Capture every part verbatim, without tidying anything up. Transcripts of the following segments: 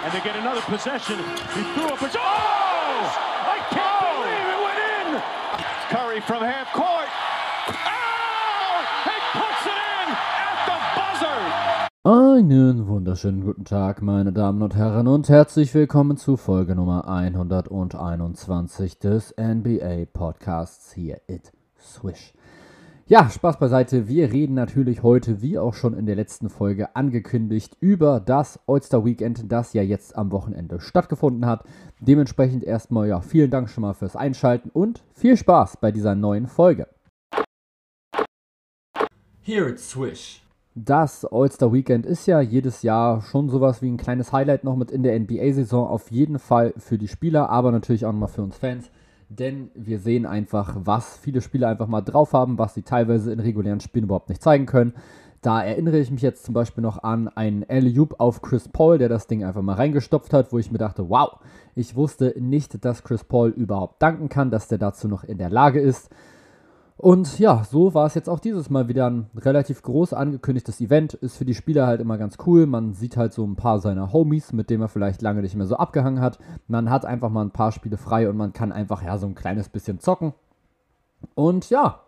And they get another possession. He threw up a... Oh! I can't oh! believe it went in! Curry from half court. Oh! He puts it in at the buzzer! Einen wunderschönen guten Tag, meine Damen und Herren, und herzlich willkommen zu Folge Nummer hunderteinundzwanzig des N B A Podcasts hier at Swish. Ja, Spaß beiseite, wir reden natürlich heute, wie auch schon in der letzten Folge angekündigt, über das All-Star Weekend, das ja jetzt am Wochenende stattgefunden hat. Dementsprechend erstmal, ja, vielen Dank schon mal fürs Einschalten und viel Spaß bei dieser neuen Folge. Here at Swish. Das All-Star Weekend ist ja jedes Jahr schon sowas wie ein kleines Highlight noch mit in der N B A-Saison, auf jeden Fall für die Spieler, aber natürlich auch nochmal für uns Fans. Denn wir sehen einfach, was viele Spieler einfach mal drauf haben, was sie teilweise in regulären Spielen überhaupt nicht zeigen können. Da erinnere ich mich jetzt zum Beispiel noch an einen Alley-Oop auf Chris Paul, der das Ding einfach mal reingestopft hat, wo ich mir dachte, wow, ich wusste nicht, dass Chris Paul überhaupt danken kann, dass der dazu noch in der Lage ist. Und ja, so war es jetzt auch dieses Mal wieder ein relativ groß angekündigtes Event. Ist für die Spieler halt immer ganz cool. Man sieht halt so ein paar seiner Homies, mit denen er vielleicht lange nicht mehr so abgehangen hat. Man hat einfach mal ein paar Spiele frei und man kann einfach ja so ein kleines bisschen zocken. Und ja,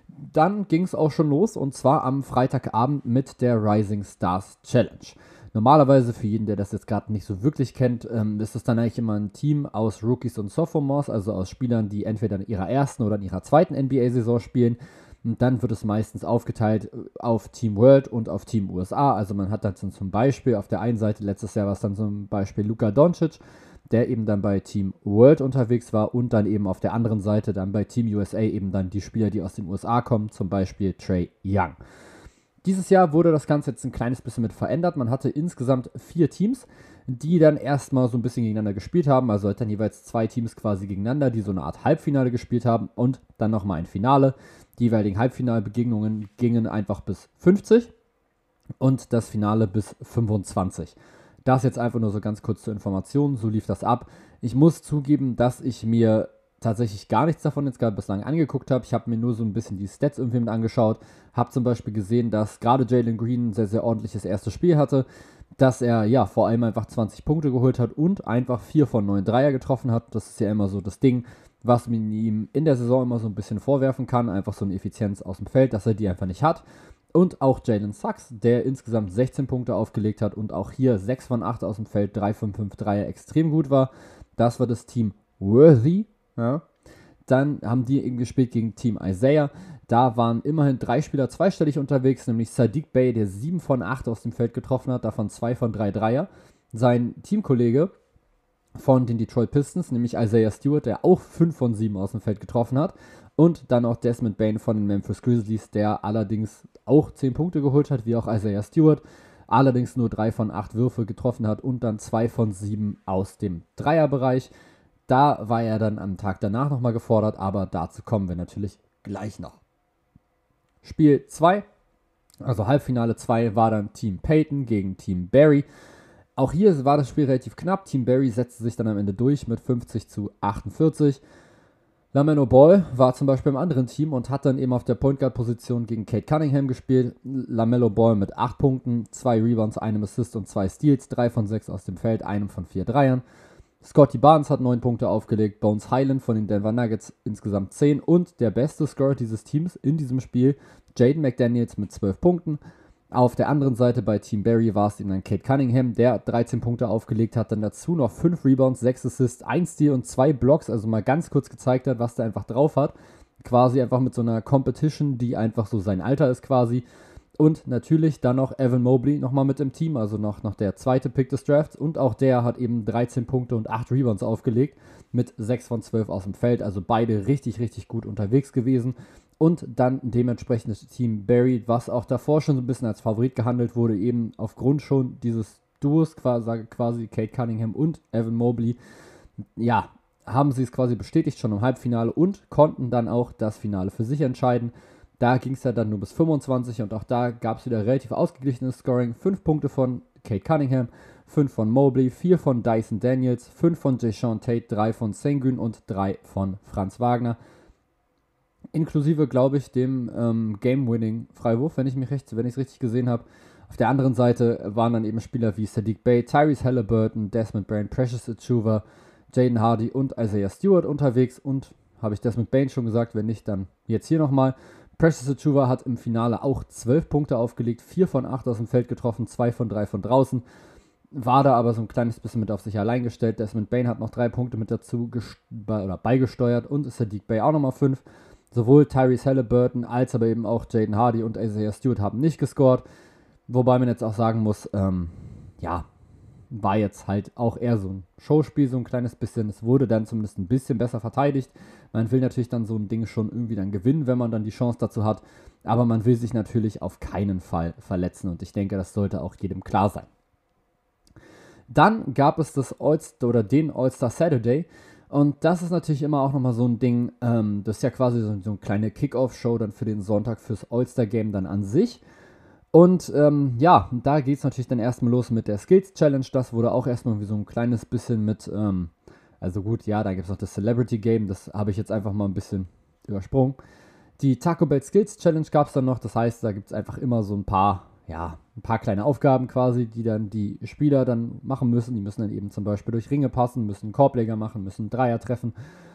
dann ging es auch schon los, und zwar am Freitagabend mit der Rising Stars Challenge. Normalerweise, für jeden, der das jetzt gerade nicht so wirklich kennt, ähm, ist es dann eigentlich immer ein Team aus Rookies und Sophomores, also aus Spielern, die entweder in ihrer ersten oder in ihrer zweiten N B A-Saison spielen. Und dann wird es meistens aufgeteilt auf Team World und auf Team U S A. Also man hat dann zum Beispiel auf der einen Seite, letztes Jahr war es dann zum Beispiel Luka Doncic, der eben dann bei Team World unterwegs war, und dann eben auf der anderen Seite dann bei Team U S A eben dann die Spieler, die aus den U S A kommen, zum Beispiel Trae Young. Dieses Jahr wurde das Ganze jetzt ein kleines bisschen mit verändert. Man hatte insgesamt vier Teams, die dann erstmal so ein bisschen gegeneinander gespielt haben. Also dann jeweils zwei Teams quasi gegeneinander, die so eine Art Halbfinale gespielt haben, und dann nochmal ein Finale. Die jeweiligen Halbfinalbegegnungen gingen einfach bis fünfzig und das Finale bis fünfundzwanzig. Das jetzt einfach nur so ganz kurz zur Information, so lief das ab. Ich muss zugeben, dass ich mir tatsächlich gar nichts davon jetzt gerade bislang angeguckt habe. Ich habe mir nur so ein bisschen die Stats irgendwie mit angeschaut. Habe zum Beispiel gesehen, dass gerade Jalen Green ein sehr, sehr ordentliches erstes Spiel hatte. Dass er ja vor allem einfach zwanzig Punkte geholt hat und einfach vier von neun Dreier getroffen hat. Das ist ja immer so das Ding, was man ihm in der Saison immer so ein bisschen vorwerfen kann. Einfach so eine Effizienz aus dem Feld, dass er die einfach nicht hat. Und auch Jalen Suggs, der insgesamt sechzehn Punkte aufgelegt hat und auch hier sechs von acht aus dem Feld, drei von fünf Dreier extrem gut war. Das war das Team Worthy. Ja. Dann haben die eben gespielt gegen Team Isaiah. Da waren immerhin drei Spieler zweistellig unterwegs, nämlich Saddiq Bey, der sieben von acht aus dem Feld getroffen hat, davon zwei von drei Dreier. Sein Teamkollege von den Detroit Pistons, nämlich Isaiah Stewart, der auch fünf von sieben aus dem Feld getroffen hat. Und dann auch Desmond Bane von den Memphis Grizzlies, der allerdings auch zehn Punkte geholt hat, wie auch Isaiah Stewart. Allerdings nur drei von acht Würfe getroffen hat und dann zwei von sieben aus dem Dreierbereich. Da war er dann am Tag danach nochmal gefordert, aber dazu kommen wir natürlich gleich noch. Spiel zwei, also Halbfinale zwei, war dann Team Peyton gegen Team Barry. Auch hier war das Spiel relativ knapp. Team Barry setzte sich dann am Ende durch mit fünfzig zu achtundvierzig. LaMelo Ball war zum Beispiel im anderen Team und hat dann eben auf der Point Guard Position gegen Cade Cunningham gespielt. LaMelo Ball mit acht Punkten, zwei Rebounds, einem Assist und zwei Steals, drei von sechs aus dem Feld, einem von vier Dreiern. Scottie Barnes hat neun Punkte aufgelegt, Bones Highland von den Denver Nuggets insgesamt zehn und der beste Scorer dieses Teams in diesem Spiel, Jaden McDaniels mit zwölf Punkten. Auf der anderen Seite bei Team Barry war es eben dann Cade Cunningham, der dreizehn Punkte aufgelegt hat, dann dazu noch fünf Rebounds, sechs Assists, ein Steal und zwei Blocks, also mal ganz kurz gezeigt hat, was der einfach drauf hat. Quasi einfach mit so einer Competition, die einfach so sein Alter ist quasi. Und natürlich dann noch Evan Mobley nochmal mit im Team, also noch, noch der zweite Pick des Drafts. Und auch der hat eben dreizehn Punkte und acht Rebounds aufgelegt mit sechs von zwölf aus dem Feld. Also beide richtig, richtig gut unterwegs gewesen. Und dann dementsprechend das Team Barry, was auch davor schon so ein bisschen als Favorit gehandelt wurde, eben aufgrund schon dieses Duos, quasi, quasi Cade Cunningham und Evan Mobley. Ja, haben sie es quasi bestätigt schon im Halbfinale und konnten dann auch das Finale für sich entscheiden. Da ging es ja dann nur bis fünfundzwanzig und auch da gab es wieder relativ ausgeglichenes Scoring. fünf Punkte von Cade Cunningham, fünf von Mobley, vier von Dyson Daniels, fünf von Jae'Sean Tate, drei von Sengun und drei von Franz Wagner. Inklusive, glaube ich, dem ähm, Game-Winning-Freiwurf, wenn ich mich recht, wenn ich es richtig gesehen habe. Auf der anderen Seite waren dann eben Spieler wie Saddiq Bey, Tyrese Halliburton, Desmond Bane, Precious Achiuwa, Jaden Hardy und Isaiah Stewart unterwegs. Und habe ich Desmond Bane schon gesagt, wenn nicht, dann jetzt hier nochmal. Precious Achiuwa hat im Finale auch zwölf Punkte aufgelegt, vier von acht aus dem Feld getroffen, zwei von drei von draußen. War da aber so ein kleines bisschen mit auf sich allein gestellt. Desmond Bane hat noch drei Punkte mit dazu gest- oder beigesteuert und Saddiq Bey auch nochmal fünf. Sowohl Tyrese Halliburton als aber eben auch Jaden Hardy und Isaiah Stewart haben nicht gescored. Wobei man jetzt auch sagen muss, ähm, ja, war jetzt halt auch eher so ein Showspiel, so ein kleines bisschen. Es wurde dann zumindest ein bisschen besser verteidigt. Man will natürlich dann so ein Ding schon irgendwie dann gewinnen, wenn man dann die Chance dazu hat. Aber man will sich natürlich auf keinen Fall verletzen. Und ich denke, das sollte auch jedem klar sein. Dann gab es das All-Star oder den All-Star Saturday. Und das ist natürlich immer auch nochmal so ein Ding. Ähm, das ist ja quasi so, so eine kleine Kick-Off-Show dann für den Sonntag fürs All-Star-Game dann an sich. Und ähm, ja, da geht es natürlich dann erstmal los mit der Skills Challenge. Das wurde auch erstmal wie so ein kleines bisschen mit, ähm, also gut, ja, da gibt es noch das Celebrity Game. Das habe ich jetzt einfach mal ein bisschen übersprungen. Die Taco Bell Skills Challenge gab es dann noch. Das heißt, da gibt es einfach immer so ein paar, ja, ein paar kleine Aufgaben quasi, die dann die Spieler dann machen müssen. Die müssen dann eben zum Beispiel durch Ringe passen, müssen einen Korbleger machen, müssen einen Dreier treffen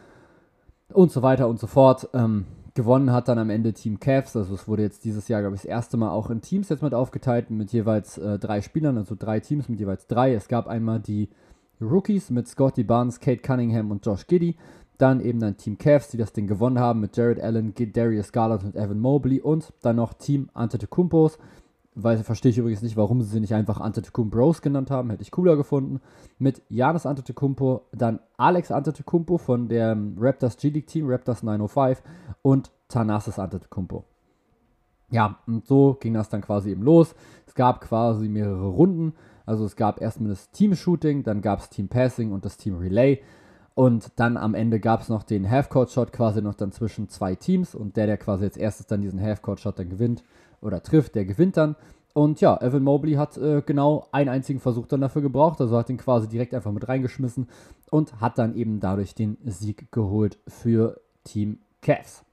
und so weiter und so fort. Ähm, gewonnen hat dann am Ende Team Cavs. Also es wurde jetzt dieses Jahr, glaube ich, das erste Mal auch in Teams jetzt mit aufgeteilt, mit jeweils äh, drei Spielern, also drei Teams mit jeweils drei. Es gab einmal die Rookies mit Scottie Barnes, Kate Cunningham und Josh Giddey. Dann eben dann Team Cavs, die das Ding gewonnen haben mit Jared Allen, Darius Garland und Evan Mobley. Und dann noch Team Antetokounmpos. Weil verstehe ich übrigens nicht, warum sie sie nicht einfach Antetokounmpos genannt haben. Hätte ich cooler gefunden. Mit Giannis Antetokounmpo, dann Alex Antetokounmpo von der Raptors G-League Team, Raptors neunhundertfünf und Thanasis Antetokounmpo. Ja, und so ging das dann quasi eben los. Es gab quasi mehrere Runden. Also es gab erstmal das Team-Shooting, dann gab es Team-Passing und das Team-Relay. Und dann am Ende gab es noch den Half-Court-Shot quasi noch dann zwischen zwei Teams. Und der, der quasi als erstes dann diesen Half-Court-Shot dann gewinnt oder trifft, der gewinnt dann. Und ja, Evan Mobley hat äh, genau einen einzigen Versuch dann dafür gebraucht. Also hat ihn quasi direkt einfach mit reingeschmissen und hat dann eben dadurch den Sieg geholt für Team Cavs.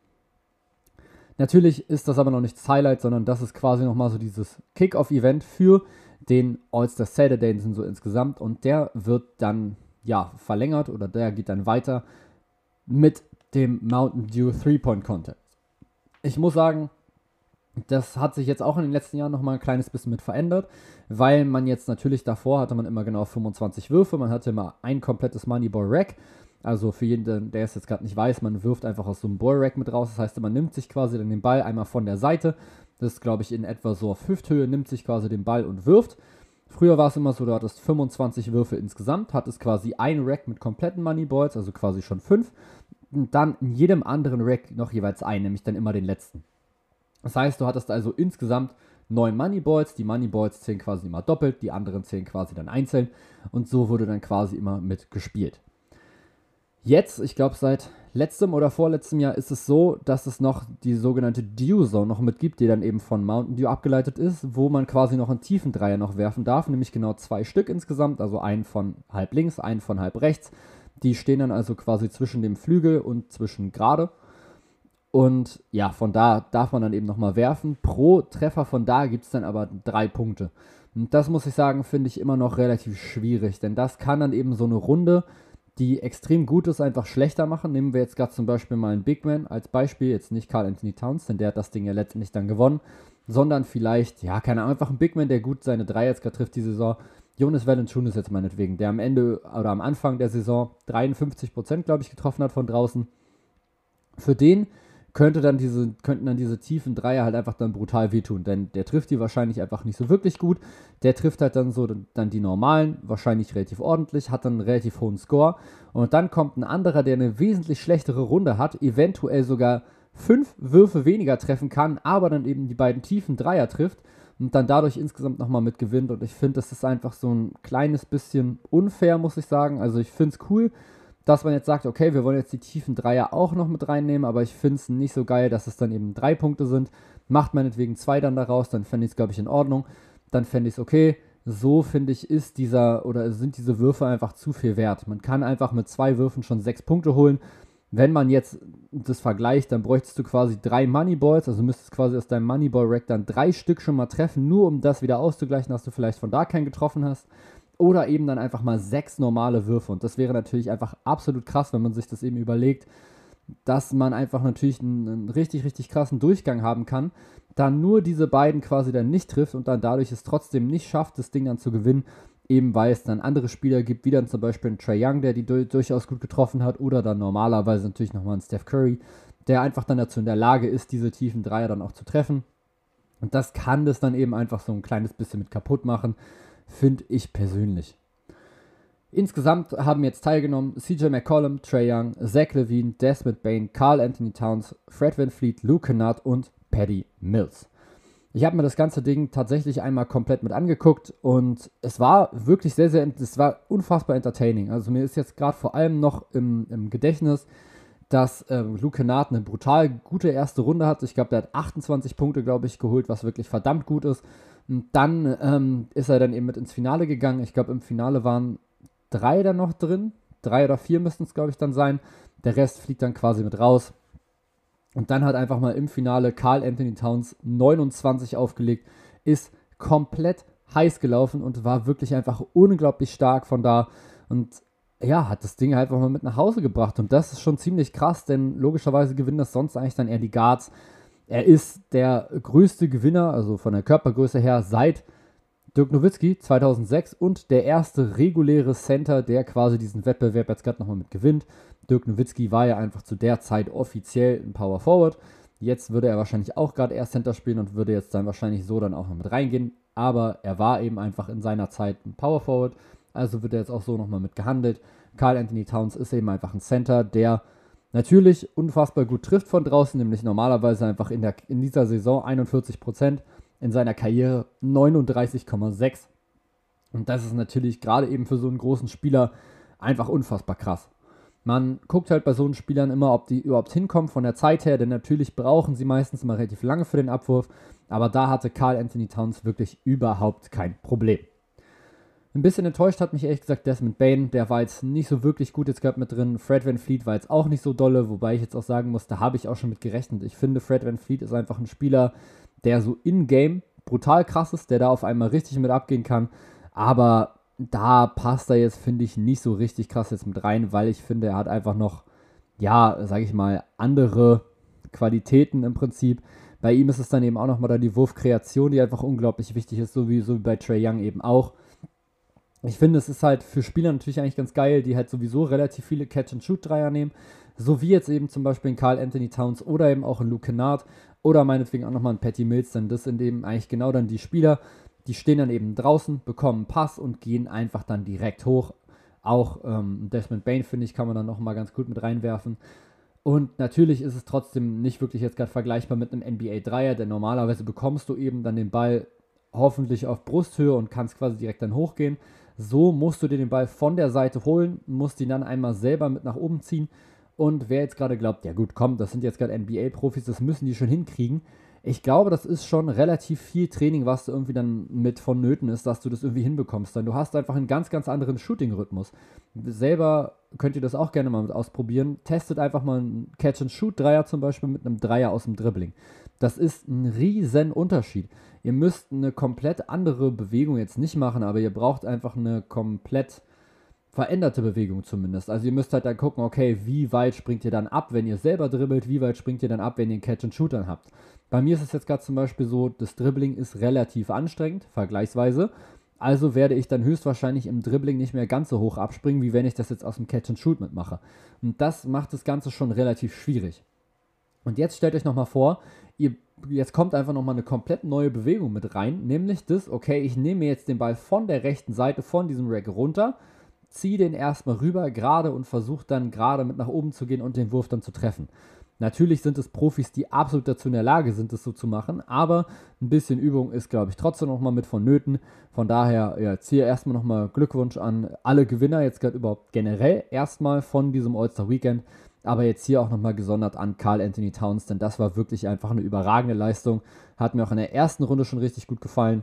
Natürlich ist das aber noch nicht das Highlight, sondern das ist quasi nochmal so dieses Kick-Off-Event für den All-Star Saturday so insgesamt. Und der wird dann ja verlängert oder der geht dann weiter mit dem Mountain Dew Three-Point-Contest. Ich muss sagen, das hat sich jetzt auch in den letzten Jahren nochmal ein kleines bisschen mit verändert, weil man jetzt natürlich davor hatte man immer genau fünfundzwanzig Würfe, man hatte immer ein komplettes Moneyball-Rack. Also für jeden, der es jetzt gerade nicht weiß, man wirft einfach aus so einem Ball-Rack mit raus. Das heißt, man nimmt sich quasi dann den Ball einmal von der Seite. Das ist, glaube ich, in etwa so auf Hüfthöhe, nimmt sich quasi den Ball und wirft. Früher war es immer so, du hattest fünfundzwanzig Würfe insgesamt, hattest quasi ein Rack mit kompletten Moneyballs, also quasi schon fünf. Und dann in jedem anderen Rack noch jeweils ein, nämlich dann immer den letzten. Das heißt, du hattest also insgesamt neun Moneyballs. Die Moneyballs zählen quasi immer doppelt, die anderen zählen quasi dann einzeln. Und so wurde dann quasi immer mit gespielt. Jetzt, ich glaube seit letztem oder vorletztem Jahr ist es so, dass es noch die sogenannte Dew Zone noch mit gibt, die dann eben von Mountain Dew abgeleitet ist, wo man quasi noch einen tiefen Dreier noch werfen darf, nämlich genau zwei Stück insgesamt, also einen von halb links, einen von halb rechts. Die stehen dann also quasi zwischen dem Flügel und zwischen gerade. Und ja, von da darf man dann eben nochmal werfen. Pro Treffer von da gibt es dann aber drei Punkte. Und das muss ich sagen, finde ich immer noch relativ schwierig, denn das kann dann eben so eine Runde, die extrem gut ist, einfach schlechter machen. Nehmen wir jetzt gerade zum Beispiel mal einen Big Man als Beispiel, jetzt nicht Karl Anthony Towns, denn der hat das Ding ja letztendlich dann gewonnen, sondern vielleicht, ja, keine Ahnung, einfach ein Big Man, der gut seine Dreier jetzt gerade trifft die Saison. Jonas Valanciunas jetzt meinetwegen, der am Ende oder am Anfang der Saison dreiundfünfzig Prozent, glaube ich, getroffen hat von draußen. Für den könnte dann diese, könnten dann diese tiefen Dreier halt einfach dann brutal wehtun, denn der trifft die wahrscheinlich einfach nicht so wirklich gut. Der trifft halt dann so dann die normalen, wahrscheinlich relativ ordentlich, hat dann einen relativ hohen Score. Und dann kommt ein anderer, der eine wesentlich schlechtere Runde hat, eventuell sogar fünf Würfe weniger treffen kann, aber dann eben die beiden tiefen Dreier trifft und dann dadurch insgesamt nochmal mit gewinnt. Und ich finde, das ist einfach so ein kleines bisschen unfair, muss ich sagen. Also ich finde es cool, dass man jetzt sagt, okay, wir wollen jetzt die tiefen Dreier auch noch mit reinnehmen, aber ich finde es nicht so geil, dass es dann eben drei Punkte sind. Macht meinetwegen zwei dann daraus, dann fände ich es, glaube ich, in Ordnung. Dann fände ich es okay. So, finde ich, ist dieser oder sind diese Würfe einfach zu viel wert. Man kann einfach mit zwei Würfen schon sechs Punkte holen. Wenn man jetzt das vergleicht, dann bräuchtest du quasi drei Moneyballs, also müsstest quasi aus deinem Moneyball-Rack dann drei Stück schon mal treffen, nur um das wieder auszugleichen, dass du vielleicht von da keinen getroffen hast. Oder eben dann einfach mal sechs normale Würfe. Und das wäre natürlich einfach absolut krass, wenn man sich das eben überlegt, dass man einfach natürlich einen, einen richtig, richtig krassen Durchgang haben kann, dann nur diese beiden quasi dann nicht trifft und dann dadurch es trotzdem nicht schafft, das Ding dann zu gewinnen, eben weil es dann andere Spieler gibt, wie dann zum Beispiel einen Trae Young, der die du- durchaus gut getroffen hat, oder dann normalerweise natürlich nochmal einen Steph Curry, der einfach dann dazu in der Lage ist, diese tiefen Dreier dann auch zu treffen. Und das kann das dann eben einfach so ein kleines bisschen mit kaputt machen, finde ich persönlich. Insgesamt haben jetzt teilgenommen C J McCollum, Trae Young, Zach LaVine, Desmond Bane, Karl Anthony Towns, Fred VanVleet, Luke Kennard und Patty Mills. Ich habe mir das ganze Ding tatsächlich einmal komplett mit angeguckt und es war wirklich sehr, sehr, es war unfassbar entertaining. Also mir ist jetzt gerade vor allem noch im, im Gedächtnis, dass äh, Luke Kennard eine brutal gute erste Runde hat. Ich glaube, der hat achtundzwanzig Punkte, glaube ich, geholt, was wirklich verdammt gut ist. Und dann ähm, ist er dann eben mit ins Finale gegangen. Ich glaube, im Finale waren drei dann noch drin. Drei oder vier müssten es, glaube ich, dann sein. Der Rest fliegt dann quasi mit raus. Und dann hat einfach mal im Finale Karl Anthony Towns neunundzwanzig aufgelegt, ist komplett heiß gelaufen und war wirklich einfach unglaublich stark von da. Und ja, hat das Ding halt einfach mal mit nach Hause gebracht. Und das ist schon ziemlich krass, denn logischerweise gewinnen das sonst eigentlich dann eher die Guards. Er ist der größte Gewinner, also von der Körpergröße her, seit Dirk Nowitzki zweitausendsechs und der erste reguläre Center, der quasi diesen Wettbewerb jetzt gerade nochmal mit gewinnt. Dirk Nowitzki war ja einfach zu der Zeit offiziell ein Power Forward. Jetzt würde er wahrscheinlich auch gerade eher Center spielen und würde jetzt dann wahrscheinlich so dann auch noch mit reingehen. Aber er war eben einfach in seiner Zeit ein Power Forward. Also wird er jetzt auch so nochmal mit gehandelt. Karl Anthony Towns ist eben einfach ein Center, der natürlich unfassbar gut trifft von draußen, nämlich normalerweise einfach in, der, in dieser Saison einundvierzig Prozent, in seiner Karriere neununddreißig Komma sechs. Und das ist natürlich gerade eben für so einen großen Spieler einfach unfassbar krass. Man guckt halt bei so einen Spielern immer, ob die überhaupt hinkommen von der Zeit her, denn natürlich brauchen sie meistens immer relativ lange für den Abwurf, aber da hatte Karl Anthony Towns wirklich überhaupt kein Problem. Ein bisschen enttäuscht hat mich ehrlich gesagt Desmond Bane, der war jetzt nicht so wirklich gut jetzt gerade mit drin. Fred VanVleet war jetzt auch nicht so dolle, wobei ich jetzt auch sagen muss, da habe ich auch schon mit gerechnet. Ich finde, Fred VanVleet ist einfach ein Spieler, der so in-game brutal krass ist, der da auf einmal richtig mit abgehen kann, aber da passt er jetzt, finde ich, nicht so richtig krass jetzt mit rein, weil ich finde, er hat einfach noch, ja, sage ich mal, andere Qualitäten im Prinzip. Bei ihm ist es dann eben auch nochmal dann die Wurfkreation, die einfach unglaublich wichtig ist, so wie, so wie bei Trae Young eben auch. Ich finde, es ist halt für Spieler natürlich eigentlich ganz geil, die halt sowieso relativ viele Catch-and-Shoot-Dreier nehmen, so wie jetzt eben zum Beispiel ein Karl Anthony Towns oder eben auch ein Luke Kennard oder meinetwegen auch nochmal ein Patty Mills, denn das sind eben eigentlich genau dann die Spieler, die stehen dann eben draußen, bekommen einen Pass und gehen einfach dann direkt hoch. Auch ähm, Desmond Bane, finde ich, kann man dann nochmal ganz gut mit reinwerfen. Und natürlich ist es trotzdem nicht wirklich jetzt gerade vergleichbar mit einem N B A-Dreier, denn normalerweise bekommst du eben dann den Ball hoffentlich auf Brusthöhe und kannst quasi direkt dann hochgehen. So musst du dir den Ball von der Seite holen, musst ihn dann einmal selber mit nach oben ziehen. Und wer jetzt gerade glaubt, ja gut, komm, das sind jetzt gerade N B A-Profis, das müssen die schon hinkriegen. Ich glaube, das ist schon relativ viel Training, was da irgendwie dann mit vonnöten ist, dass du das irgendwie hinbekommst. Denn du hast einfach einen ganz, ganz anderen Shooting-Rhythmus. Selber könnt ihr das auch gerne mal mit ausprobieren. Testet einfach mal einen Catch-and-Shoot-Dreier zum Beispiel mit einem Dreier aus dem Dribbling. Das ist ein riesen Unterschied. Ihr müsst eine komplett andere Bewegung jetzt nicht machen, aber ihr braucht einfach eine komplett veränderte Bewegung zumindest. Also ihr müsst halt dann gucken, okay, wie weit springt ihr dann ab, wenn ihr selber dribbelt, wie weit springt ihr dann ab, wenn ihr einen Catch-and-Shoot dann habt. Bei mir ist es jetzt gerade zum Beispiel so, das Dribbling ist relativ anstrengend, vergleichsweise. Also werde ich dann höchstwahrscheinlich im Dribbling nicht mehr ganz so hoch abspringen, wie wenn ich das jetzt aus dem Catch-and-Shoot mitmache. Und das macht das Ganze schon relativ schwierig. Und jetzt stellt euch nochmal vor, ihr, jetzt kommt einfach nochmal eine komplett neue Bewegung mit rein, nämlich das, okay, ich nehme jetzt den Ball von der rechten Seite von diesem Rack runter, ziehe den erstmal rüber, gerade und versuche dann gerade mit nach oben zu gehen und den Wurf dann zu treffen. Natürlich sind es Profis, die absolut dazu in der Lage sind, das so zu machen, aber ein bisschen Übung ist, glaube ich, trotzdem nochmal mit vonnöten. Von daher, ja, jetzt hier erstmal nochmal Glückwunsch an alle Gewinner, jetzt gerade überhaupt generell erstmal von diesem All-Star-Weekend, aber jetzt hier auch nochmal gesondert an Karl Anthony Towns, denn das war wirklich einfach eine überragende Leistung. Hat mir auch in der ersten Runde schon richtig gut gefallen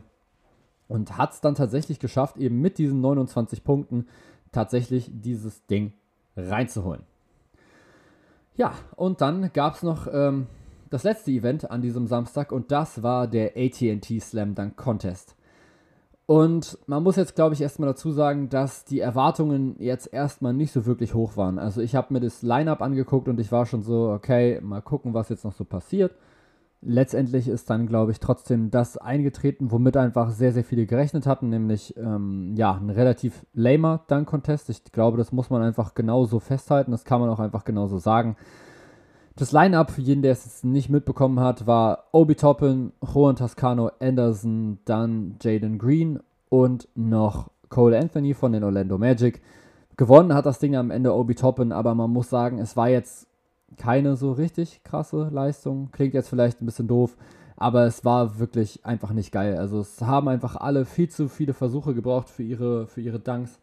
und hat es dann tatsächlich geschafft, eben mit diesen neunundzwanzig Punkten tatsächlich dieses Ding reinzuholen. Ja, und dann gab es noch ähm, das letzte Event an diesem Samstag und das war der A T and T Slam Dunk Contest. Und man muss jetzt, glaube ich, erstmal dazu sagen, dass die Erwartungen jetzt erstmal nicht so wirklich hoch waren. Also ich habe mir das Line-Up angeguckt und ich war schon so, okay, mal gucken, was jetzt noch so passiert. Letztendlich ist dann, glaube ich, trotzdem das eingetreten, womit einfach sehr, sehr viele gerechnet hatten, nämlich ähm, ja, ein relativ lamer Dunk-Contest. Ich glaube, das muss man einfach genauso festhalten, das kann man auch einfach genauso sagen. Das Line-Up, für jeden, der es jetzt nicht mitbekommen hat, war Obi Toppin, Juan Toscano Anderson, dann Jalen Green und noch Cole Anthony von den Orlando Magic. Gewonnen hat das Ding am Ende Obi Toppin, aber man muss sagen, es war jetzt keine so richtig krasse Leistung. Klingt jetzt vielleicht ein bisschen doof, aber es war wirklich einfach nicht geil. Also es haben einfach alle viel zu viele Versuche gebraucht für ihre, für ihre Dunks.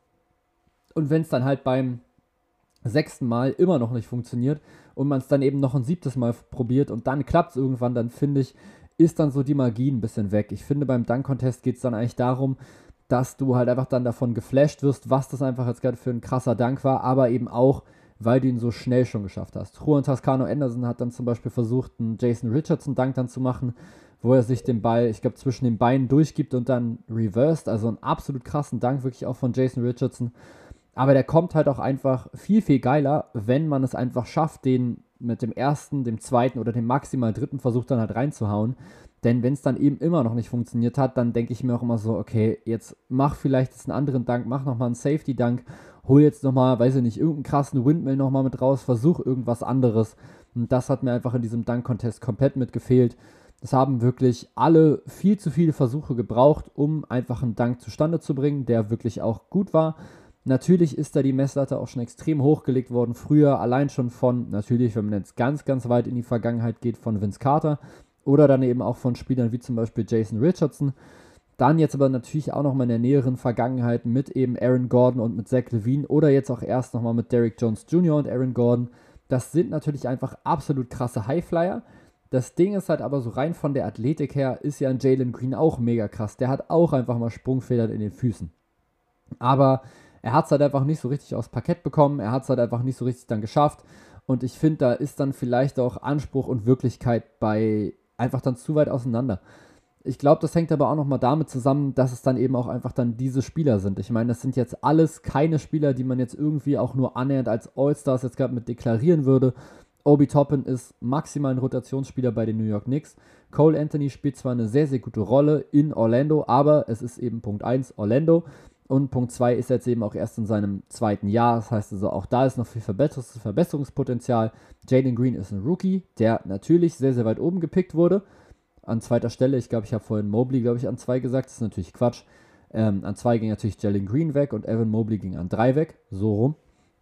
Und wenn es dann halt beim sechsten Mal immer noch nicht funktioniert und man es dann eben noch ein siebtes Mal probiert und dann klappt es irgendwann, dann finde ich, ist dann so die Magie ein bisschen weg. Ich finde, beim Dunk-Contest geht es dann eigentlich darum, dass du halt einfach dann davon geflasht wirst, was das einfach jetzt gerade für ein krasser Dunk war, aber eben auch, weil du ihn so schnell schon geschafft hast. Juan Toscano Anderson hat dann zum Beispiel versucht, einen Jason Richardson Dunk dann zu machen, wo er sich den Ball, ich glaube, zwischen den Beinen durchgibt und dann reversed, also einen absolut krassen Dunk, wirklich auch von Jason Richardson. Aber der kommt halt auch einfach viel, viel geiler, wenn man es einfach schafft, den mit dem ersten, dem zweiten oder dem maximal dritten Versuch dann halt reinzuhauen. Denn wenn es dann eben immer noch nicht funktioniert hat, dann denke ich mir auch immer so, okay, jetzt mach vielleicht jetzt einen anderen Dunk, mach nochmal einen Safety-Dunk, hol jetzt nochmal, weiß ich nicht, irgendeinen krassen Windmill nochmal mit raus, versuch irgendwas anderes. Und das hat mir einfach in diesem Dunk-Contest komplett mit gefehlt. Es haben wirklich alle viel zu viele Versuche gebraucht, um einfach einen Dunk zustande zu bringen, der wirklich auch gut war. Natürlich ist da die Messlatte auch schon extrem hochgelegt worden, früher allein schon von, natürlich, wenn man jetzt ganz, ganz weit in die Vergangenheit geht, von Vince Carter oder dann eben auch von Spielern wie zum Beispiel Jason Richardson. Dann jetzt aber natürlich auch nochmal in der näheren Vergangenheit mit eben Aaron Gordon und mit Zach LaVine oder jetzt auch erst nochmal mit Derrick Jones Junior und Aaron Gordon. Das sind natürlich einfach absolut krasse Highflyer. Das Ding ist halt aber so rein von der Athletik her, ist ja ein Jalen Green auch mega krass. Der hat auch einfach mal Sprungfedern in den Füßen. Aber er hat es halt einfach nicht so richtig aufs Parkett bekommen, er hat es halt einfach nicht so richtig dann geschafft und ich finde, da ist dann vielleicht auch Anspruch und Wirklichkeit bei einfach dann zu weit auseinander. Ich glaube, das hängt aber auch nochmal damit zusammen, dass es dann eben auch einfach dann diese Spieler sind. Ich meine, das sind jetzt alles keine Spieler, die man jetzt irgendwie auch nur annähernd als All-Stars jetzt gerade mit deklarieren würde. Obi Toppin ist maximal ein Rotationsspieler bei den New York Knicks. Cole Anthony spielt zwar eine sehr, sehr gute Rolle in Orlando, aber es ist eben Punkt eins Orlando. Und Punkt zwei ist jetzt eben auch erst in seinem zweiten Jahr. Das heißt also, auch da ist noch viel Verbesserungspotenzial. Jalen Green ist ein Rookie, der natürlich sehr, sehr weit oben gepickt wurde. An zweiter Stelle, ich glaube, ich habe vorhin Mobley, glaube ich, an zwei gesagt. Das ist natürlich Quatsch. Ähm, an zwei ging natürlich Jalen Green weg und Evan Mobley ging an drei weg. So rum.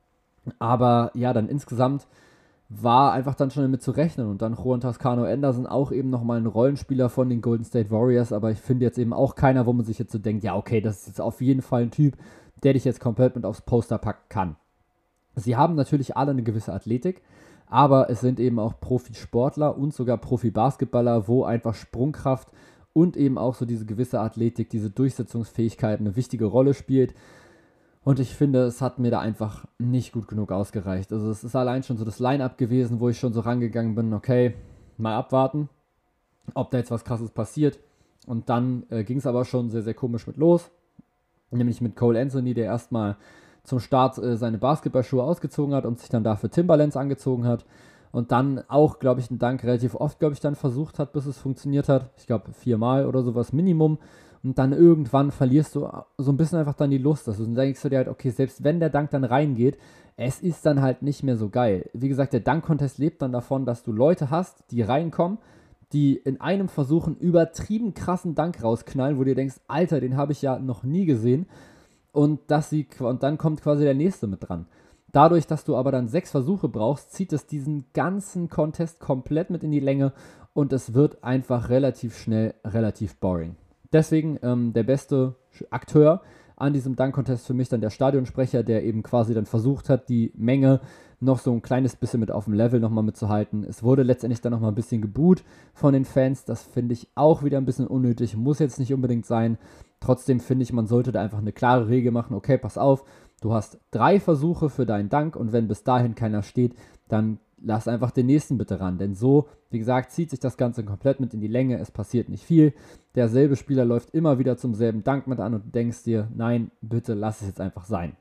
Aber ja, dann insgesamt war einfach dann schon damit zu rechnen. Und dann Juan Toscano Anderson, auch eben nochmal ein Rollenspieler von den Golden State Warriors, aber ich finde jetzt eben auch keiner, wo man sich jetzt so denkt, ja okay, das ist jetzt auf jeden Fall ein Typ, der dich jetzt komplett mit aufs Poster packen kann. Sie haben natürlich alle eine gewisse Athletik, aber es sind eben auch Profisportler und sogar Profi-Basketballer, wo einfach Sprungkraft und eben auch so diese gewisse Athletik, diese Durchsetzungsfähigkeit eine wichtige Rolle spielt. Und ich finde, es hat mir da einfach nicht gut genug ausgereicht. Also es ist allein schon so das Line-Up gewesen, wo ich schon so rangegangen bin, okay, mal abwarten, ob da jetzt was Krasses passiert. Und dann äh, ging es aber schon sehr, sehr komisch mit los. Nämlich mit Cole Anthony, der erstmal zum Start äh, seine Basketballschuhe ausgezogen hat und sich dann dafür Timberlands angezogen hat. Und dann auch, glaube ich, einen Dank relativ oft, glaube ich, dann versucht hat, bis es funktioniert hat. Ich glaube, viermal oder sowas Minimum. Und dann irgendwann verlierst du so ein bisschen einfach dann die Lust. Also dann denkst du dir halt, okay, selbst wenn der Dank dann reingeht, es ist dann halt nicht mehr so geil. Wie gesagt, der Dunk-Contest lebt dann davon, dass du Leute hast, die reinkommen, die in einem Versuch einen übertrieben krassen Dank rausknallen, wo du dir denkst, Alter, den habe ich ja noch nie gesehen. Und, dass sie, und dann kommt quasi der nächste mit dran. Dadurch, dass du aber dann sechs Versuche brauchst, zieht es diesen ganzen Contest komplett mit in die Länge und es wird einfach relativ schnell relativ boring. Deswegen ähm, der beste Akteur an diesem Dunk-Contest für mich dann der Stadionsprecher, der eben quasi dann versucht hat, die Menge noch so ein kleines bisschen mit auf dem Level nochmal mitzuhalten. Es wurde letztendlich dann nochmal ein bisschen geboot von den Fans. Das finde ich auch wieder ein bisschen unnötig, muss jetzt nicht unbedingt sein. Trotzdem finde ich, man sollte da einfach eine klare Regel machen. Okay, pass auf, du hast drei Versuche für deinen Dunk und wenn bis dahin keiner steht, dann lass einfach den nächsten bitte ran. Denn so, wie gesagt, zieht sich das Ganze komplett mit in die Länge, es passiert nicht viel. Derselbe Spieler läuft immer wieder zum selben Dank mit an und du denkst dir, nein, bitte lass es jetzt einfach sein.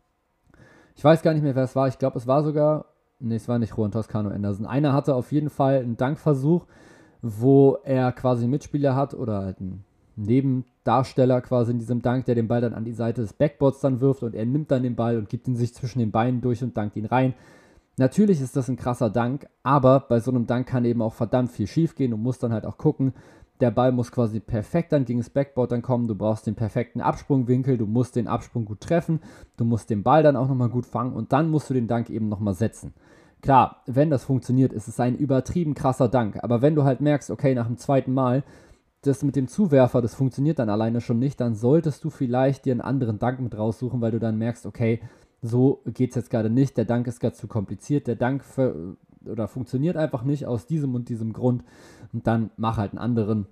Ich weiß gar nicht mehr, wer es war. Ich glaube, es war sogar, nee, es war nicht Juan Toscano Anderson. Einer hatte auf jeden Fall einen Dankversuch, wo er quasi einen Mitspieler hat oder halt einen Nebendarsteller quasi in diesem Dank, der den Ball dann an die Seite des Backboards dann wirft und er nimmt dann den Ball und gibt ihn sich zwischen den Beinen durch und dankt ihn rein. Natürlich ist das ein krasser Dank, aber bei so einem Dank kann eben auch verdammt viel schief gehen. Du musst dann halt auch gucken, der Ball muss quasi perfekt dann gegen das Backboard dann kommen, du brauchst den perfekten Absprungwinkel, du musst den Absprung gut treffen, du musst den Ball dann auch nochmal gut fangen und dann musst du den Dank eben nochmal setzen. Klar, wenn das funktioniert, ist es ein übertrieben krasser Dank, aber wenn du halt merkst, okay, nach dem zweiten Mal, das mit dem Zuwerfer, das funktioniert dann alleine schon nicht, dann solltest du vielleicht dir einen anderen Dank mit raussuchen, weil du dann merkst, okay, so geht es jetzt gerade nicht, der Dank ist gerade zu kompliziert, der Dank für, oder funktioniert einfach nicht aus diesem und diesem Grund und dann mach halt einen anderen.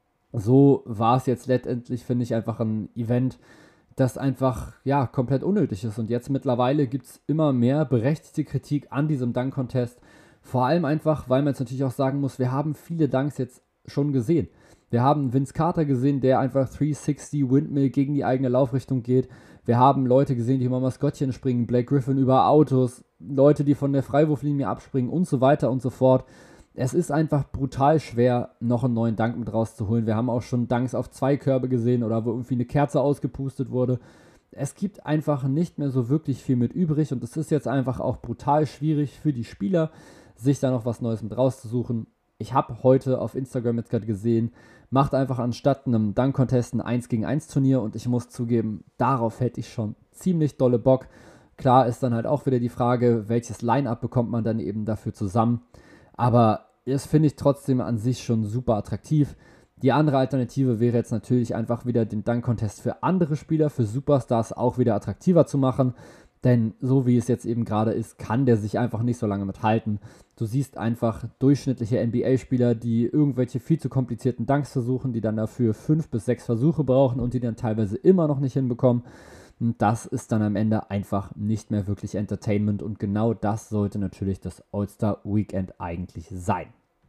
So war es jetzt letztendlich, finde ich, einfach ein Event, das einfach, ja, komplett unnötig ist und jetzt mittlerweile gibt es immer mehr berechtigte Kritik an diesem Dunk-Contest, vor allem einfach, weil man jetzt natürlich auch sagen muss, wir haben viele Dunks jetzt schon gesehen. Wir haben Vince Carter gesehen, der einfach dreihundertsechzig Windmill gegen die eigene Laufrichtung geht. Wir haben Leute gesehen, die über Maskottchen springen, Blake Griffin über Autos, Leute, die von der Freiwurflinie abspringen und so weiter und so fort. Es ist einfach brutal schwer, noch einen neuen Dank mit rauszuholen. Wir haben auch schon Dunks auf zwei Körbe gesehen oder wo irgendwie eine Kerze ausgepustet wurde. Es gibt einfach nicht mehr so wirklich viel mit übrig und es ist jetzt einfach auch brutal schwierig für die Spieler, sich da noch was Neues mit rauszusuchen. Ich habe heute auf Instagram jetzt gerade gesehen, macht einfach anstatt einem Dunk-Contest ein eins gegen eins Turnier und ich muss zugeben, darauf hätte ich schon ziemlich dolle Bock. Klar ist dann halt auch wieder die Frage, welches Line-Up bekommt man dann eben dafür zusammen, aber das finde ich trotzdem an sich schon super attraktiv. Die andere Alternative wäre jetzt natürlich einfach wieder den Dunk-Contest für andere Spieler, für Superstars auch wieder attraktiver zu machen. Denn so wie es jetzt eben gerade ist, kann der sich einfach nicht so lange mithalten. Du siehst einfach durchschnittliche N B A-Spieler, die irgendwelche viel zu komplizierten Dunks versuchen, die dann dafür fünf bis sechs Versuche brauchen und die dann teilweise immer noch nicht hinbekommen. Und das ist dann am Ende einfach nicht mehr wirklich Entertainment und genau das sollte natürlich das All-Star Weekend eigentlich sein.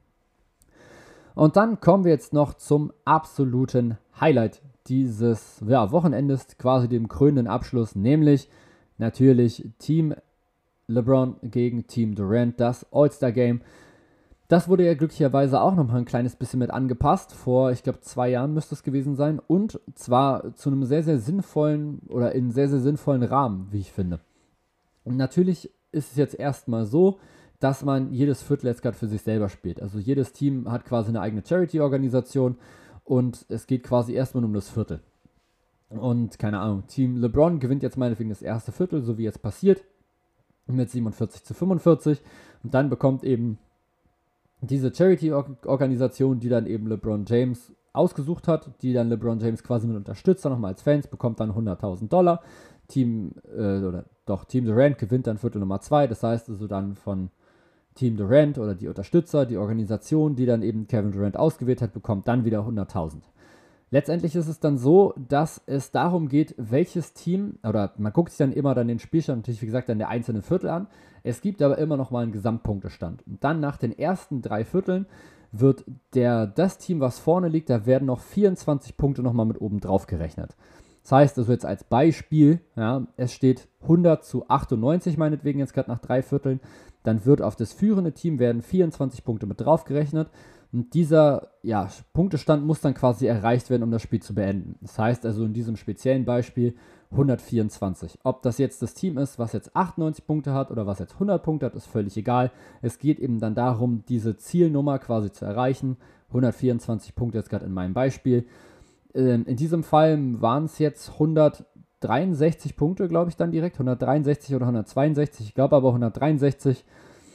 Und dann kommen wir jetzt noch zum absoluten Highlight dieses ja, Wochenendes, quasi dem krönenden Abschluss, nämlich natürlich Team LeBron gegen Team Durant, das All-Star-Game. Das wurde ja glücklicherweise auch nochmal ein kleines bisschen mit angepasst. Vor, ich glaube, zwei Jahren müsste es gewesen sein. Und zwar zu einem sehr, sehr sinnvollen oder in sehr, sehr sinnvollen Rahmen, wie ich finde. Und natürlich ist es jetzt erstmal so, dass man jedes Viertel jetzt gerade für sich selber spielt. Also jedes Team hat quasi eine eigene Charity-Organisation und es geht quasi erstmal um das Viertel. Und keine Ahnung, Team LeBron gewinnt jetzt meinetwegen das erste Viertel, so wie jetzt passiert, mit siebenundvierzig zu fünfundvierzig. Und dann bekommt eben diese Charity-Organisation, die dann eben LeBron James ausgesucht hat, die dann LeBron James quasi mit unterstützt, dann nochmal als Fans, bekommt dann hunderttausend Dollar. Team, äh, oder doch, Team Durant gewinnt dann Viertel Nummer zwei, das heißt also dann von Team Durant oder die Unterstützer, die Organisation, die dann eben Kevin Durant ausgewählt hat, bekommt dann wieder hunderttausend. Letztendlich ist es dann so, dass es darum geht, welches Team, oder man guckt sich dann immer dann den Spielstand natürlich, wie gesagt, dann der einzelnen Viertel an. Es gibt aber immer noch mal einen Gesamtpunktestand. Und dann nach den ersten drei Vierteln wird der, das Team, was vorne liegt, da werden noch vierundzwanzig Punkte nochmal mit oben drauf gerechnet. Das heißt also jetzt als Beispiel, ja, es steht hundert zu achtundneunzig meinetwegen jetzt gerade nach drei Vierteln, dann wird auf das führende Team werden vierundzwanzig Punkte mit drauf gerechnet. Und dieser ja, Punktestand muss dann quasi erreicht werden, um das Spiel zu beenden. Das heißt also in diesem speziellen Beispiel hundertvierundzwanzig. Ob das jetzt das Team ist, was jetzt achtundneunzig Punkte hat oder was jetzt hundert Punkte hat, ist völlig egal. Es geht eben dann darum, diese Zielnummer quasi zu erreichen. hundertvierundzwanzig Punkte jetzt gerade in meinem Beispiel. Ähm, in diesem Fall waren es jetzt hundertdreiundsechzig Punkte, glaube ich dann direkt. hundertdreiundsechzig oder hundertzweiundsechzig, ich glaube aber hundertdreiundsechzig.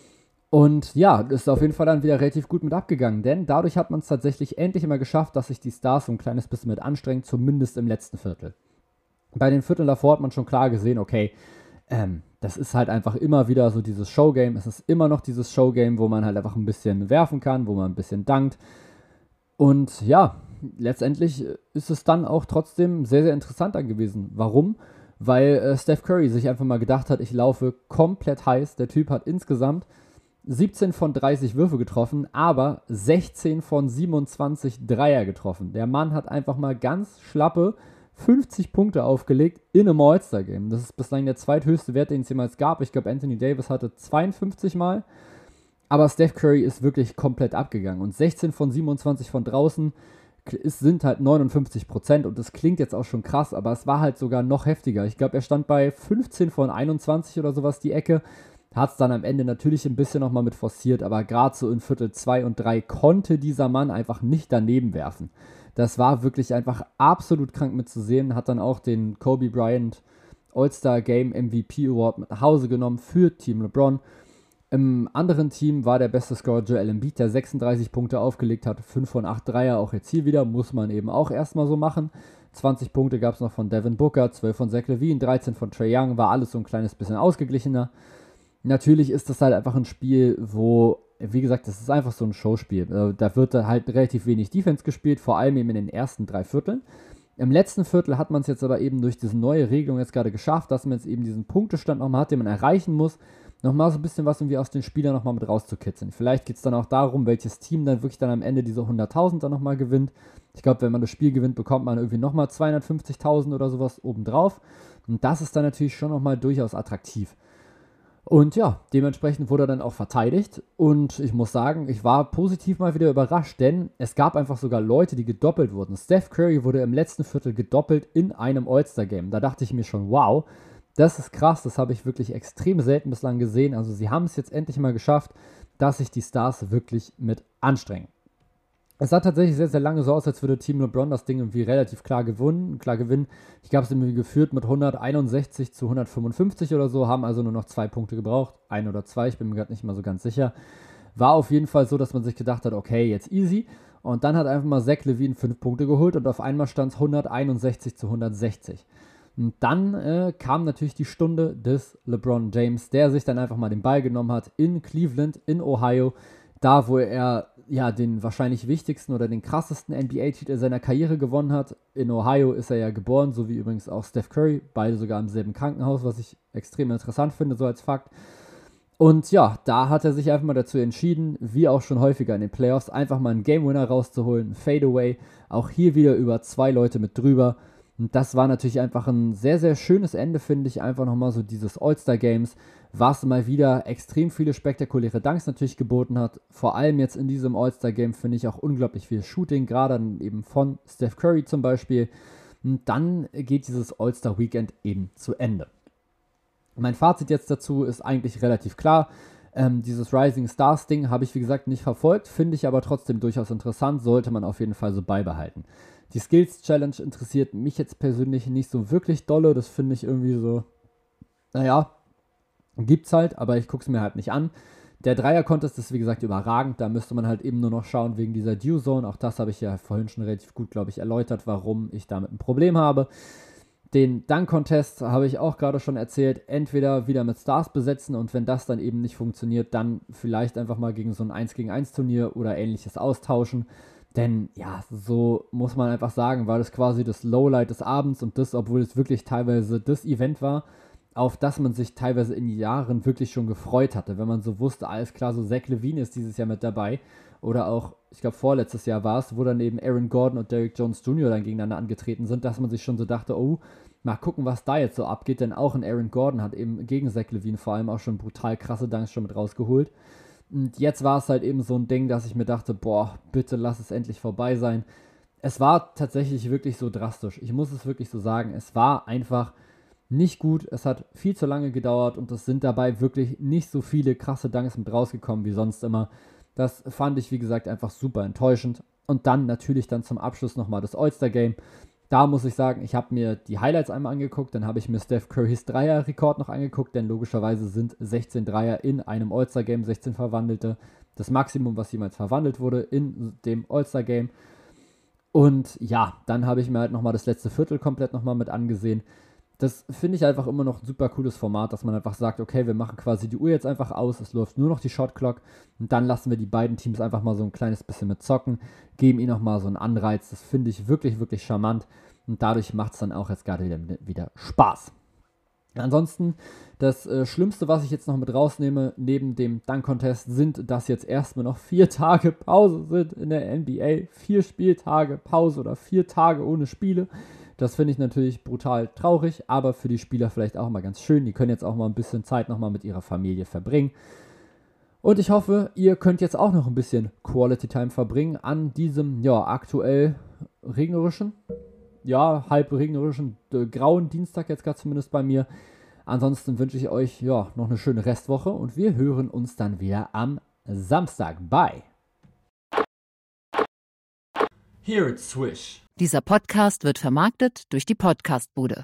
Und ja, das ist auf jeden Fall dann wieder relativ gut mit abgegangen, denn dadurch hat man es tatsächlich endlich immer geschafft, dass sich die Stars so ein kleines bisschen mit anstrengen, zumindest im letzten Viertel. Bei den Vierteln davor hat man schon klar gesehen, okay, ähm, das ist halt einfach immer wieder so dieses Showgame, es ist immer noch dieses Showgame, wo man halt einfach ein bisschen werfen kann, wo man ein bisschen dankt. Und ja, letztendlich ist es dann auch trotzdem sehr, sehr interessant dann gewesen. Warum? Weil äh, Steph Curry sich einfach mal gedacht hat, ich laufe komplett heiß. Der Typ hat insgesamt siebzehn von dreißig Würfe getroffen, aber sechzehn von siebenundzwanzig Dreier getroffen. Der Mann hat einfach mal ganz schlappe fünfzig Punkte aufgelegt in einem All-Star-Game. Das ist bislang der zweithöchste Wert, den es jemals gab. Ich glaube, Anthony Davis hatte zweiundfünfzig Mal. Aber Steph Curry ist wirklich komplett abgegangen. Und sechzehn von siebenundzwanzig von draußen ist, sind halt neunundfünfzig Prozent. Und das klingt jetzt auch schon krass, aber es war halt sogar noch heftiger. Ich glaube, er stand bei fünfzehn von einundzwanzig oder sowas die Ecke. Hat es dann am Ende natürlich ein bisschen nochmal mit forciert. Aber gerade so in Viertel zwei und drei konnte dieser Mann einfach nicht daneben werfen. Das war wirklich einfach absolut krank mitzusehen. Hat dann auch den Kobe Bryant All-Star Game M V P Award mit nach Hause genommen für Team LeBron. Im anderen Team war der beste Scorer Joel Embiid, der sechsunddreißig Punkte aufgelegt hat. fünf von acht Dreier, auch jetzt hier wieder, muss man eben auch erstmal so machen. zwanzig Punkte gab es noch von Devin Booker, zwölf von Zach LaVine, dreizehn von Trae Young, war alles so ein kleines bisschen ausgeglichener. Natürlich ist das halt einfach ein Spiel, wo, wie gesagt, das ist einfach so ein Showspiel. Da wird halt relativ wenig Defense gespielt, vor allem eben in den ersten drei Vierteln. Im letzten Viertel hat man es jetzt aber eben durch diese neue Regelung jetzt gerade geschafft, dass man jetzt eben diesen Punktestand nochmal hat, den man erreichen muss, nochmal so ein bisschen was irgendwie aus den Spielern nochmal mit rauszukitzeln. Vielleicht geht es dann auch darum, welches Team dann wirklich dann am Ende diese hunderttausend dann nochmal gewinnt. Ich glaube, wenn man das Spiel gewinnt, bekommt man irgendwie nochmal zweihundertfünfzigtausend oder sowas obendrauf. Und das ist dann natürlich schon nochmal durchaus attraktiv. Und ja, dementsprechend wurde er dann auch verteidigt. Und ich muss sagen, ich war positiv mal wieder überrascht, denn es gab einfach sogar Leute, die gedoppelt wurden. Steph Curry wurde im letzten Viertel gedoppelt in einem All-Star-Game. Da dachte ich mir schon, wow, das ist krass, das habe ich wirklich extrem selten bislang gesehen. Also sie haben es jetzt endlich mal geschafft, dass sich die Stars wirklich mit anstrengen. Es sah tatsächlich sehr, sehr lange so aus, als würde Team LeBron das Ding irgendwie relativ klar gewinnen. Klar gewinnen. Ich glaube, es irgendwie geführt mit hunderteinundsechzig zu hundertfünfundfünfzig oder so, haben also nur noch zwei Punkte gebraucht. Ein oder zwei, ich bin mir gerade nicht mal so ganz sicher. War auf jeden Fall so, dass man sich gedacht hat, okay, jetzt easy. Und dann hat einfach mal Zach LaVine fünf Punkte geholt und auf einmal stand es hunderteinundsechzig zu hundertsechzig. Und dann äh, kam natürlich die Stunde des LeBron James, der sich dann einfach mal den Ball genommen hat in Cleveland, in Ohio, da wo er ja den wahrscheinlich wichtigsten oder den krassesten N B A-Titel seiner Karriere gewonnen hat. In Ohio ist er ja geboren, so wie übrigens auch Steph Curry, beide sogar im selben Krankenhaus, was ich extrem interessant finde, so als Fakt. Und ja, da hat er sich einfach mal dazu entschieden, wie auch schon häufiger in den Playoffs, einfach mal einen Game-Winner rauszuholen, ein Fadeaway, auch hier wieder über zwei Leute mit drüber. Und das war natürlich einfach ein sehr, sehr schönes Ende, finde ich, einfach nochmal so dieses All-Star-Games, was mal wieder extrem viele spektakuläre Dunks natürlich geboten hat. Vor allem jetzt in diesem All-Star-Game finde ich auch unglaublich viel Shooting, gerade eben von Steph Curry zum Beispiel. Und dann geht dieses All-Star-Weekend eben zu Ende. Mein Fazit jetzt dazu ist eigentlich relativ klar. Ähm, dieses Rising Stars Ding habe ich, wie gesagt, nicht verfolgt, finde ich aber trotzdem durchaus interessant, sollte man auf jeden Fall so beibehalten. Die Skills Challenge interessiert mich jetzt persönlich nicht so wirklich dolle, das finde ich irgendwie so, naja, gibt's halt, aber ich gucke es mir halt nicht an. Der Dreier-Contest ist, wie gesagt, überragend, da müsste man halt eben nur noch schauen wegen dieser Dew-Zone, auch das habe ich ja vorhin schon relativ gut, glaube ich, erläutert, warum ich damit ein Problem habe. Den Dunk-Contest habe ich auch gerade schon erzählt, entweder wieder mit Stars besetzen und wenn das dann eben nicht funktioniert, dann vielleicht einfach mal gegen so ein eins gegen eins Turnier oder ähnliches austauschen. Denn ja, so muss man einfach sagen, war das quasi das Lowlight des Abends und das, obwohl es wirklich teilweise das Event war, auf das man sich teilweise in Jahren wirklich schon gefreut hatte. Wenn man so wusste, alles klar, so Zach LaVine ist dieses Jahr mit dabei. Oder auch, ich glaube vorletztes Jahr war es, wo dann eben Aaron Gordon und Derrick Jones Junior dann gegeneinander angetreten sind, dass man sich schon so dachte, oh, mal gucken, was da jetzt so abgeht. Denn auch ein Aaron Gordon hat eben gegen Zach LaVine vor allem auch schon brutal krasse Dunks schon mit rausgeholt. Und jetzt war es halt eben so ein Ding, dass ich mir dachte, boah, bitte lass es endlich vorbei sein. Es war tatsächlich wirklich so drastisch. Ich muss es wirklich so sagen. Es war einfach nicht gut. Es hat viel zu lange gedauert und es sind dabei wirklich nicht so viele krasse Dunks mit rausgekommen wie sonst immer. Das fand ich, wie gesagt, einfach super enttäuschend. Und dann natürlich dann zum Abschluss nochmal das All-Star-Game. Da muss ich sagen, ich habe mir die Highlights einmal angeguckt, dann habe ich mir Steph Currys Dreier-Rekord noch angeguckt, denn logischerweise sind sechzehn Dreier in einem All-Star-Game, sechzehn verwandelte, das Maximum, was jemals verwandelt wurde in dem All-Star-Game. Und ja, dann habe ich mir halt nochmal das letzte Viertel komplett nochmal mit angesehen. Das finde ich einfach immer noch ein super cooles Format, dass man einfach sagt, okay, wir machen quasi die Uhr jetzt einfach aus, es läuft nur noch die Shotclock und dann lassen wir die beiden Teams einfach mal so ein kleines bisschen mit zocken, geben ihnen nochmal so einen Anreiz, das finde ich wirklich, wirklich charmant und dadurch macht es dann auch jetzt gerade wieder, wieder Spaß. Ansonsten, das äh, Schlimmste, was ich jetzt noch mit rausnehme, neben dem Dunk-Contest, sind, dass jetzt erstmal noch vier Tage Pause sind in der N B A. Vier Spieltage Pause oder vier Tage ohne Spiele. Das finde ich natürlich brutal traurig, aber für die Spieler vielleicht auch mal ganz schön. Die können jetzt auch mal ein bisschen Zeit nochmal mit ihrer Familie verbringen. Und ich hoffe, ihr könnt jetzt auch noch ein bisschen Quality Time verbringen an diesem, ja, aktuell regnerischen, ja, halb regnerischen, äh, grauen Dienstag jetzt gerade zumindest bei mir. Ansonsten wünsche ich euch, ja, noch eine schöne Restwoche und wir hören uns dann wieder am Samstag. Bye. Here it's Swish. Dieser Podcast wird vermarktet durch die Podcastbude.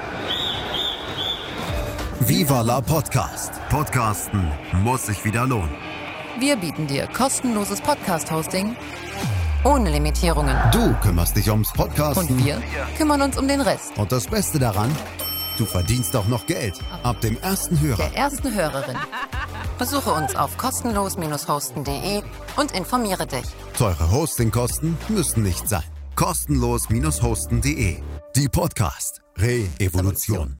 Viva la Podcast. Podcasten muss sich wieder lohnen. Wir bieten dir kostenloses Podcast-Hosting ohne Limitierungen. Du kümmerst dich ums Podcasten. Und wir kümmern uns um den Rest. Und das Beste daran, du verdienst auch noch Geld. Ab dem ersten Hörer. Der ersten Hörerin. Besuche uns auf kostenlos hosten punkt de und informiere dich. Teure Hostingkosten müssen nicht sein. kostenlos hosten punkt de. Die Podcast Re-Evolution.